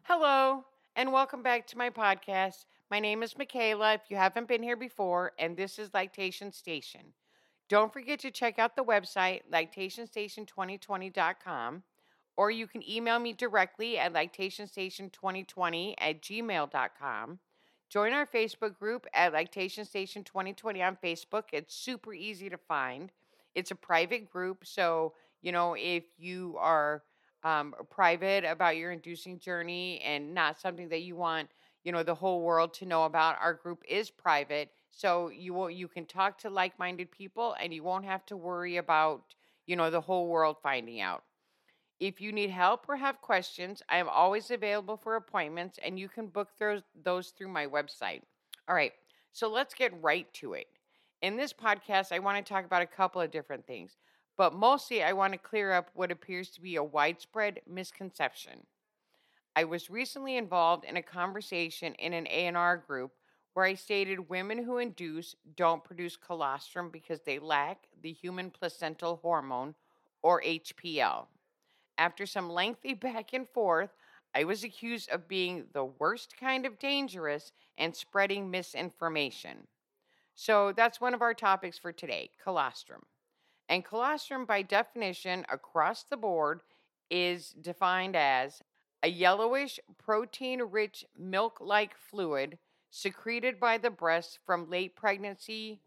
Hello, and welcome back to my podcast. My name is Michaela, if you haven't been here before, and this is Lactation Station. Don't forget to check out the website, lactationstation2020.com, or you can email me directly at lactationstation2020@gmail.com. Join our Facebook group at Lactation Station 2020 on Facebook. It's super easy to find. It's a private group, so, if you are private about your inducing journey and not something that you want, the whole world to know about, our group is private. So you can talk to like-minded people and you won't have to worry about, the whole world finding out. If you need help or have questions, I am always available for appointments and you can book those through my website. All right, so let's get right to it. In this podcast, I want to talk about a couple of different things, but mostly I want to clear up what appears to be a widespread misconception. I was recently involved in a conversation in an A&R group where I stated women who induce don't produce colostrum because they lack the human placental hormone, or HPL. After some lengthy back and forth, I was accused of being the worst kind of dangerous and spreading misinformation. So that's one of our topics for today, colostrum. And colostrum, by definition, across the board, is defined as a yellowish, protein rich, milk like fluid secreted by the breast from late pregnancy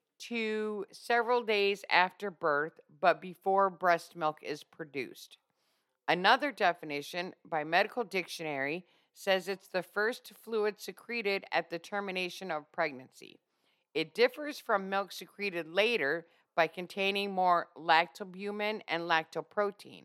to several days after birth, but before breast milk is produced. Another definition by Medical Dictionary says it's the first fluid secreted at the termination of pregnancy. It differs from milk secreted later by containing more lactoalbumin and lactoprotein.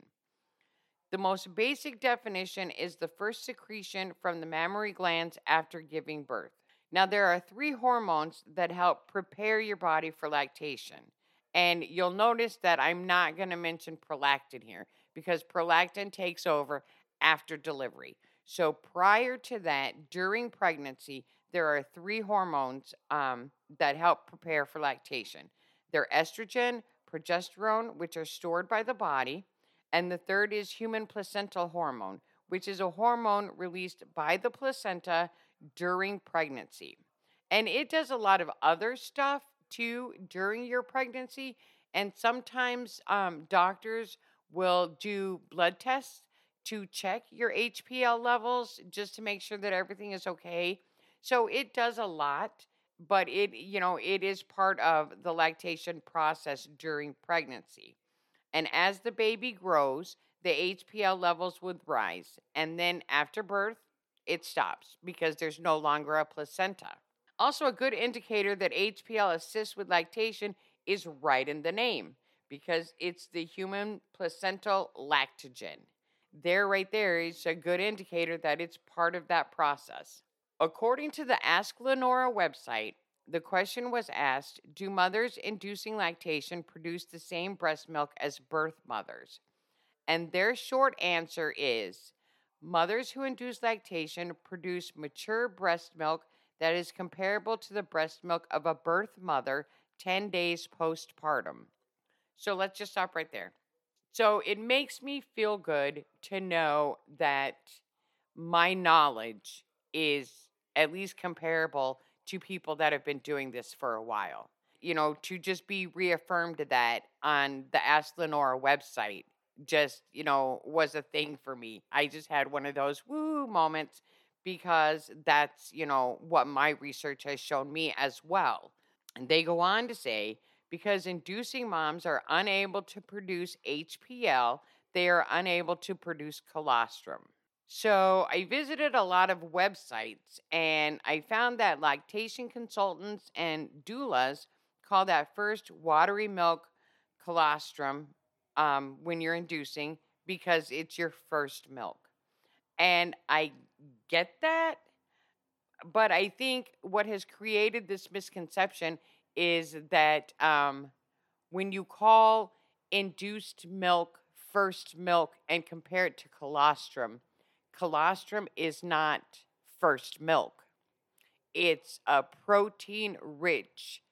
The most basic definition is the first secretion from the mammary glands after giving birth. Now, there are 3 hormones that help prepare your body for lactation. And you'll notice that I'm not going to mention prolactin here because prolactin takes over after delivery. So, prior to that, during pregnancy, there are 3 hormones that help prepare for lactation. They're estrogen, progesterone, which are stored by the body, and the third is human placental hormone, which is a hormone released by the placenta during pregnancy. And it does a lot of other stuff too during your pregnancy. And sometimes doctors will do blood tests to check your HPL levels just to make sure that everything is okay. So it does a lot, but it is part of the lactation process during pregnancy. And as the baby grows, the HPL levels would rise. And then after birth, it stops because there's no longer a placenta. Also, a good indicator that HPL assists with lactation is right in the name because it's the human placental lactogen. Right there is a good indicator that it's part of that process. According to the Ask Lenora website, the question was asked, do mothers inducing lactation produce the same breast milk as birth mothers? And their short answer is, mothers who induce lactation produce mature breast milk that is comparable to the breast milk of a birth mother 10 days postpartum. So let's just stop right there. So it makes me feel good to know that my knowledge is at least comparable to people that have been doing this for a while. To just be reaffirmed that on the Ask Lenora website just, was a thing for me. I just had one of those woo moments because that's, what my research has shown me as well. And they go on to say, because inducing moms are unable to produce HPL, they are unable to produce colostrum. So I visited a lot of websites and I found that lactation consultants and doulas call that first watery milk colostrum when you're inducing because it's your first milk. And I get that, but I think what has created this misconception is that when you call induced milk first milk and compare it to colostrum, colostrum is not first milk. It's a protein rich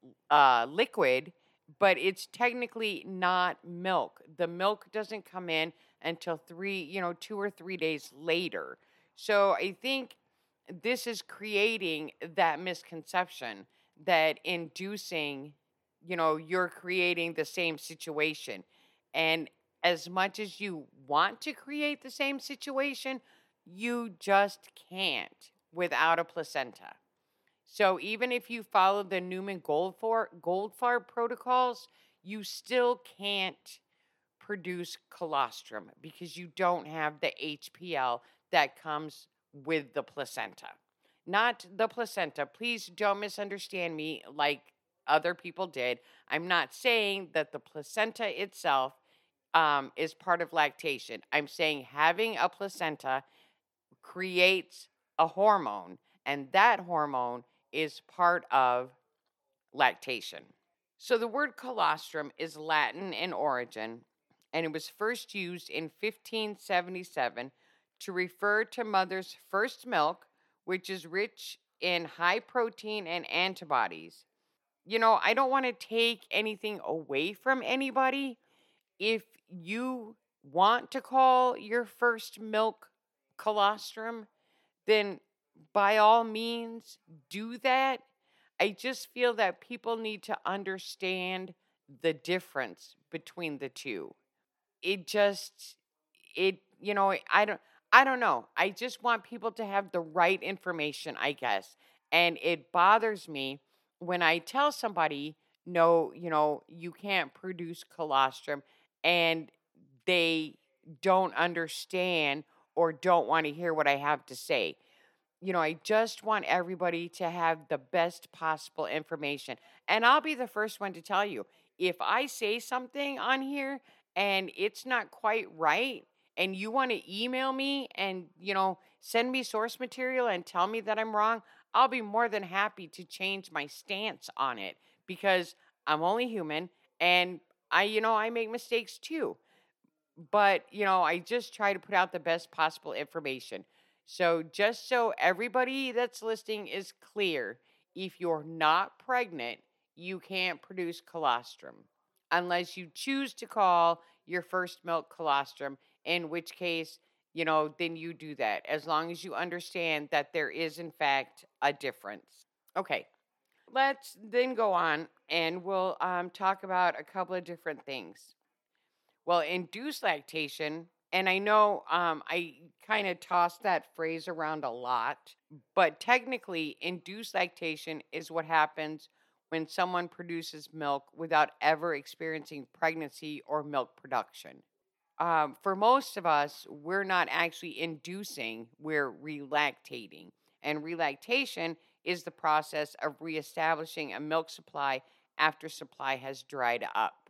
liquid, but it's technically not milk. The milk doesn't come in until 2 or 3 days later. So I think this is creating that misconception that inducing, you're creating the same situation. And as much as you want to create the same situation, you just can't without a placenta. So even if you follow the Newman Goldfarb protocols, you still can't produce colostrum because you don't have the HPL that comes with the placenta. Not the placenta. Please don't misunderstand me like other people did. I'm not saying that the placenta itself is part of lactation. I'm saying having a placenta creates a hormone, and that hormone is part of lactation. So the word colostrum is Latin in origin, and it was first used in 1577 to refer to mother's first milk, which is rich in high protein and antibodies. I don't want to take anything away from anybody. If you want to call your first milk colostrum, then by all means do that. I just feel that people need to understand the difference between the two. It just it I don't know. I just want people to have the right information, I guess. And it bothers me when I tell somebody, no, you can't produce colostrum, and they don't understand or don't want to hear what I have to say. I just want everybody to have the best possible information. And I'll be the first one to tell you if I say something on here and it's not quite right, and you want to email me and, send me source material and tell me that I'm wrong, I'll be more than happy to change my stance on it because I'm only human and I make mistakes too. But, I just try to put out the best possible information. So, just so everybody that's listening is clear, if you're not pregnant, you can't produce colostrum unless you choose to call your first milk colostrum, in which case, then you do that as long as you understand that there is, in fact, a difference. Okay, let's then go on and we'll talk about a couple of different things. Well, induced lactation, and I know I kind of toss that phrase around a lot, but technically, induced lactation is what happens when someone produces milk without ever experiencing pregnancy or milk production. For most of us, we're not actually inducing, we're relactating. And relactation is the process of reestablishing a milk supply after supply has dried up,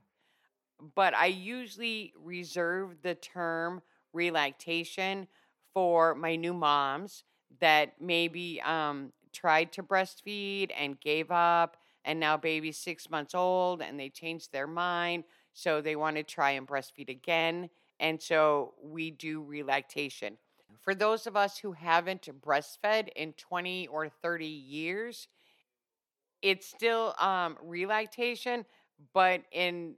but I usually reserve the term relactation for my new moms that maybe tried to breastfeed and gave up, and now baby's 6 months old and they changed their mind. So they want to try and breastfeed again. And so we do relactation. For those of us who haven't breastfed in 20 or 30 years, it's still relactation, but in,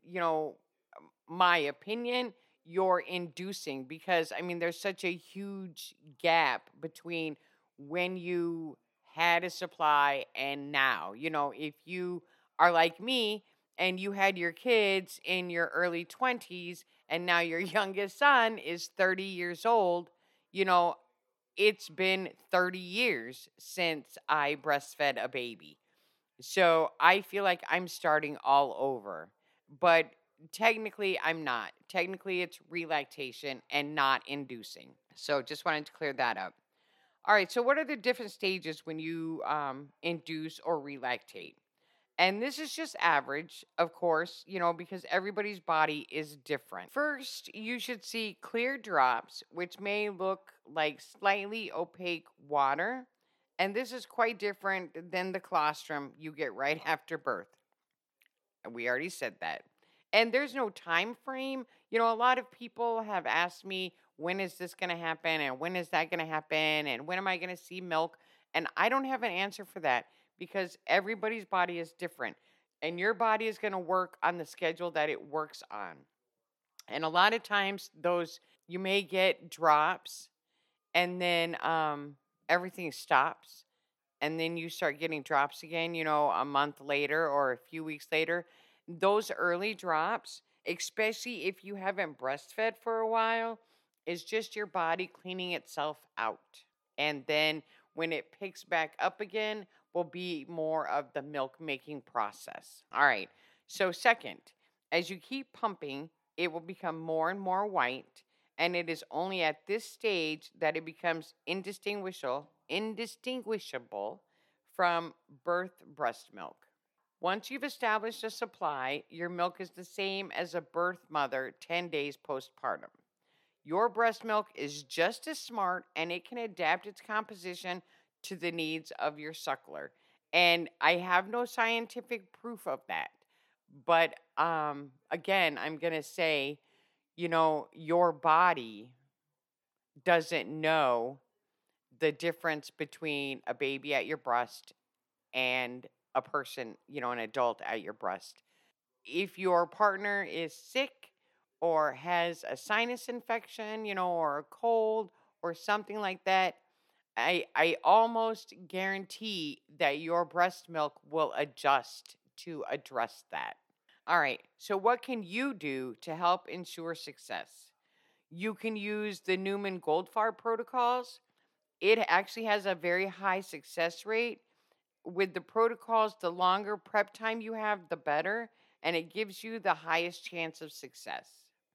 my opinion, you're inducing because I mean, there's such a huge gap between when you had a supply and now. If you are like me and you had your kids in your early 20s and now your youngest son is 30 years old, you know, it's been 30 years since I breastfed a baby. So I feel like I'm starting all over. But technically, I'm not. Technically, it's relactation and not inducing. So just wanted to clear that up. All right. So, what are the different stages when you induce or relactate? And this is just average, of course, because everybody's body is different. First, you should see clear drops, which may look like slightly opaque water. And this is quite different than the colostrum you get right after birth. We already said that. And there's no time frame. A lot of people have asked me, when is this going to happen? And when is that going to happen? And when am I going to see milk? And I don't have an answer for that because everybody's body is different. And your body is going to work on the schedule that it works on. And a lot of times, you may get drops and then everything stops, and then you start getting drops again, a month later or a few weeks later. Those early drops, especially if you haven't breastfed for a while, is just your body cleaning itself out. And then when it picks back up again, will be more of the milk making process. All right. So, second, as you keep pumping, it will become more and more white. And it is only at this stage that it becomes indistinguishable from birth breast milk. Once you've established a supply, your milk is the same as a birth mother 10 days postpartum. Your breast milk is just as smart and it can adapt its composition to the needs of your suckler. And I have no scientific proof of that. But again, I'm going to say, your body doesn't know the difference between a baby at your breast and a person, an adult at your breast. If your partner is sick or has a sinus infection, or a cold or something like that, I almost guarantee that your breast milk will adjust to address that. All right. So, what can you do to help ensure success? You can use the Newman Goldfarb protocols. It actually has a very high success rate. With the protocols, the longer prep time you have, the better, and it gives you the highest chance of success.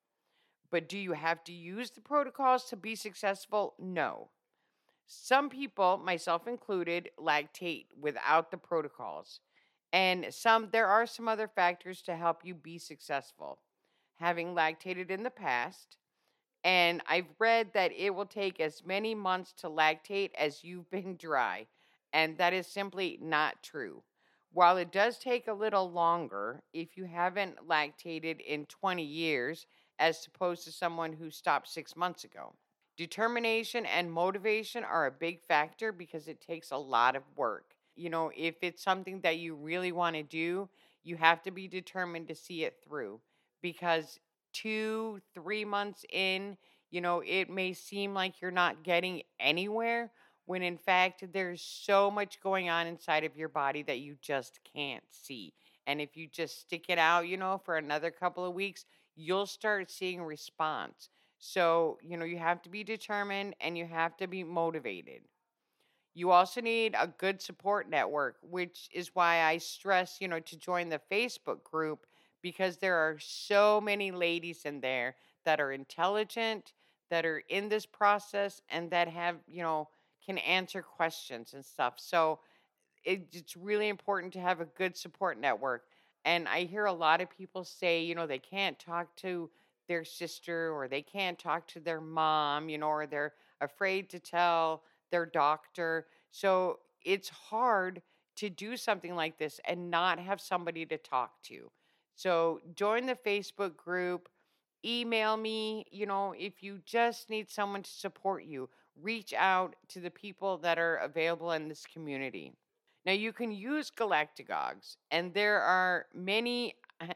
But do you have to use the protocols to be successful? No. Some people, myself included, lactate without the protocols. And there are some other factors to help you be successful. Having lactated in the past, and I've read that it will take as many months to lactate as you've been dry. And that is simply not true. While it does take a little longer if you haven't lactated in 20 years, as opposed to someone who stopped 6 months ago. Determination and motivation are a big factor because it takes a lot of work. If it's something that you really want to do, you have to be determined to see it through because 2, 3 months in, it may seem like you're not getting anywhere when in fact there's so much going on inside of your body that you just can't see. And if you just stick it out, for another couple of weeks, you'll start seeing response. So, you have to be determined and you have to be motivated. You also need a good support network, which is why I stress, to join the Facebook group because there are so many ladies in there that are intelligent, that are in this process, and that have, can answer questions and stuff. So it's really important to have a good support network. And I hear a lot of people say, they can't talk to their sister or they can't talk to their mom, or they're afraid to tell their doctor. So it's hard to do something like this and not have somebody to talk to. So join the Facebook group, email me, if you just need someone to support you, reach out to the people that are available in this community. Now you can use galactagogues, and there are many.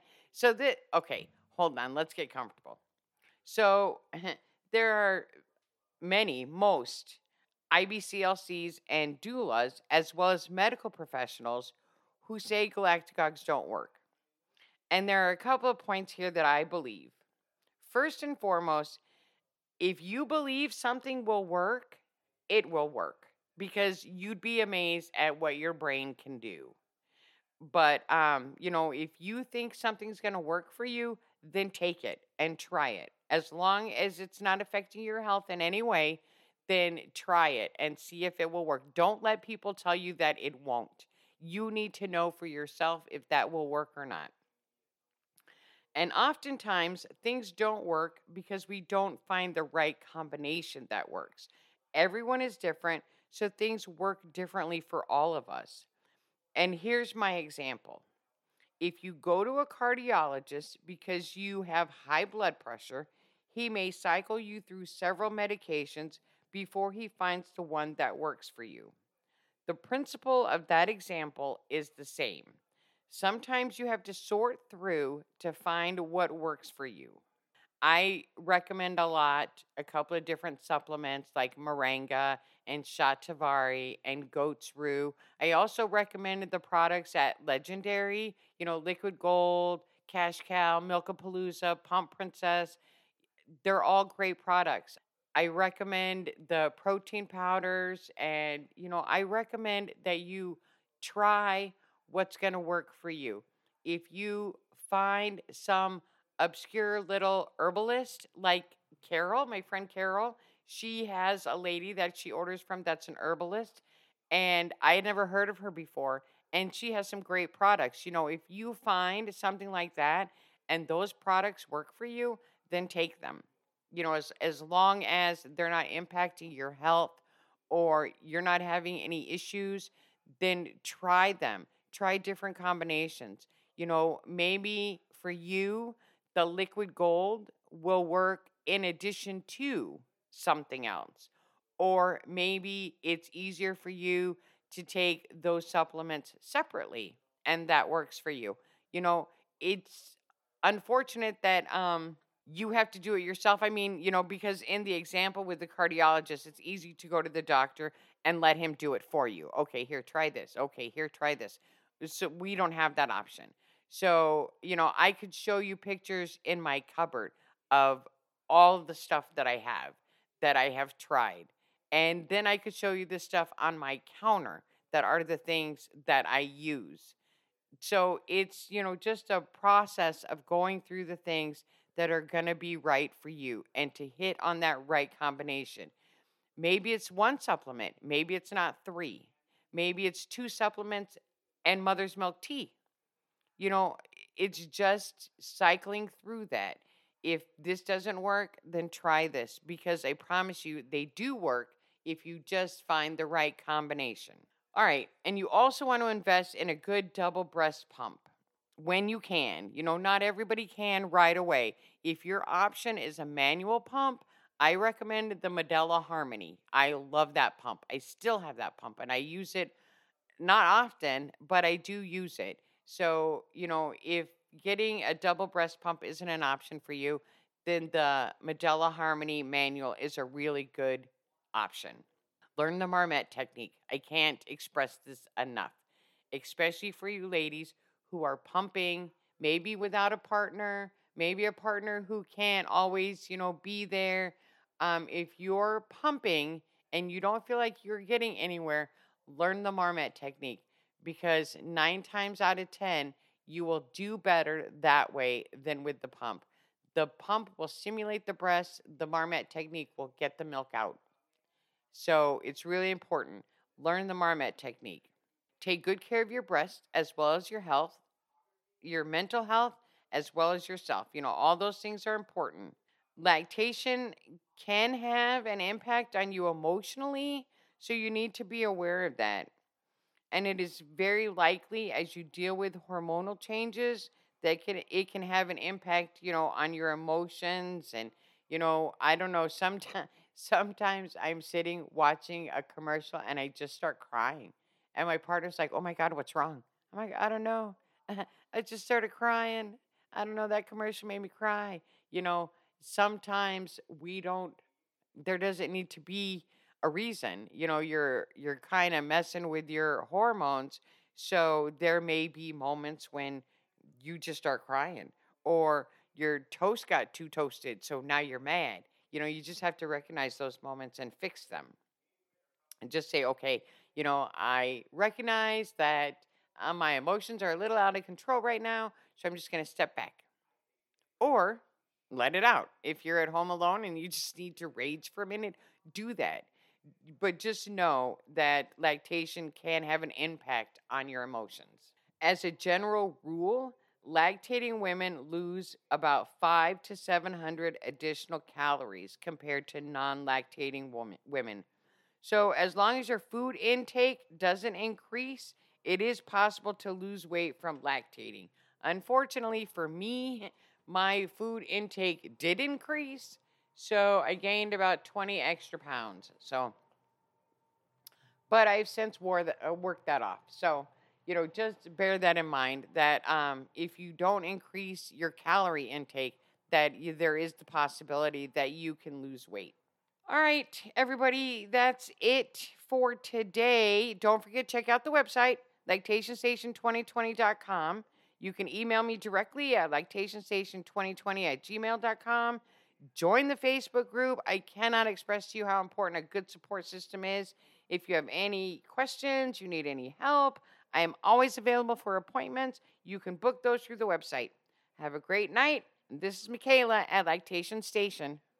Okay, hold on, let's get comfortable. So there are most IBCLCs and doulas, as well as medical professionals, who say galactagogues don't work. And there are a couple of points here that I believe. First and foremost, if you believe something will work, it will work because you'd be amazed at what your brain can do. But if you think something's going to work for you, then take it and try it. As long as it's not affecting your health in any way, then try it and see if it will work. Don't let people tell you that it won't. You need to know for yourself if that will work or not. And oftentimes, things don't work because we don't find the right combination that works. Everyone is different, so things work differently for all of us. And here's my example. If you go to a cardiologist because you have high blood pressure, he may cycle you through several medications before he finds the one that works for you. The principle of that example is the same. Sometimes you have to sort through to find what works for you. I recommend a couple of different supplements like Moringa and Shatavari and Goat's Rue. I also recommended the products at Legendary, Liquid Gold, Cash Cow, Milkapalooza, Pump Princess. They're all great products. I recommend the protein powders, and I recommend that you try what's going to work for you. If you find some obscure little herbalist like Carol, my friend Carol, she has a lady that she orders from that's an herbalist, and I had never heard of her before, and she has some great products. If you find something like that and those products work for you, then take them. As long as they're not impacting your health or you're not having any issues, then try them. Try different combinations. Maybe for you, the liquid gold will work in addition to something else. Or maybe it's easier for you to take those supplements separately and that works for you. It's unfortunate that you have to do it yourself. I mean, because in the example with the cardiologist, it's easy to go to the doctor and let him do it for you. Okay, here, try this. Okay, here, try this. So we don't have that option. So, I could show you pictures in my cupboard of all the stuff that I have tried. And then I could show you the stuff on my counter that are the things that I use. So it's, just a process of going through the things that are going to be right for you and to hit on that right combination. Maybe it's one supplement, maybe it's not three, maybe it's two supplements and mother's milk tea. You know, it's just cycling through that. If this doesn't work, then try this because I promise you they do work if you just find the right combination. All right. And you also want to invest in a good double breast pump when you can. Not everybody can right away. If your option is a manual pump, I recommend the Medela Harmony. I love that pump. I still have that pump and I use it not often, but I do use it. So, if getting a double breast pump isn't an option for you, then the Medela Harmony manual is a really good option. Learn the Marmette technique. I can't express this enough, especially for you ladies who are pumping, maybe without a partner, maybe a partner who can't always, be there. If you're pumping and you don't feel like you're getting anywhere, learn the Marmette technique because 9 times out of 10, you will do better that way than with the pump. The pump will stimulate the breast, the Marmette technique will get the milk out. So it's really important. Learn the Marmette technique. Take good care of your breast as well as your health, your mental health, as well as yourself. All those things are important. Lactation can have an impact on you emotionally, so you need to be aware of that. And it is very likely as you deal with hormonal changes that it can have an impact, on your emotions and I don't know, sometimes I'm sitting watching a commercial and I just start crying. And my partner's like, "Oh my God, what's wrong?" I'm like, "I don't know." I just started crying. I don't know, that commercial made me cry. You know, Sometimes we don't there doesn't need to be a reason. You're kind of messing with your hormones, so there may be moments when you just start crying or your toast got too toasted, so now you're mad. You just have to recognize those moments and fix them and just say, okay, I recognize that my emotions are a little out of control right now, so I'm just going to step back or let it out. If you're at home alone and you just need to rage for a minute, do that. But just know that lactation can have an impact on your emotions. As a general rule, lactating women lose about 5 to 700 additional calories compared to non-lactating women. So as long as your food intake doesn't increase, it is possible to lose weight from lactating. Unfortunately for me, my food intake did increase, so I gained about 20 extra pounds. But I've since worked that off. So, just bear that in mind that if you don't increase your calorie intake, that there is the possibility that you can lose weight. All right, everybody, that's it for today. Don't forget, check out the website, lactationstation2020.com. You can email me directly at lactationstation2020@gmail.com. Join the Facebook group. I cannot express to you how important a good support system is. If you have any questions, you need any help, I am always available for appointments. You can book those through the website. Have a great night. This is Michaela at Lactation Station.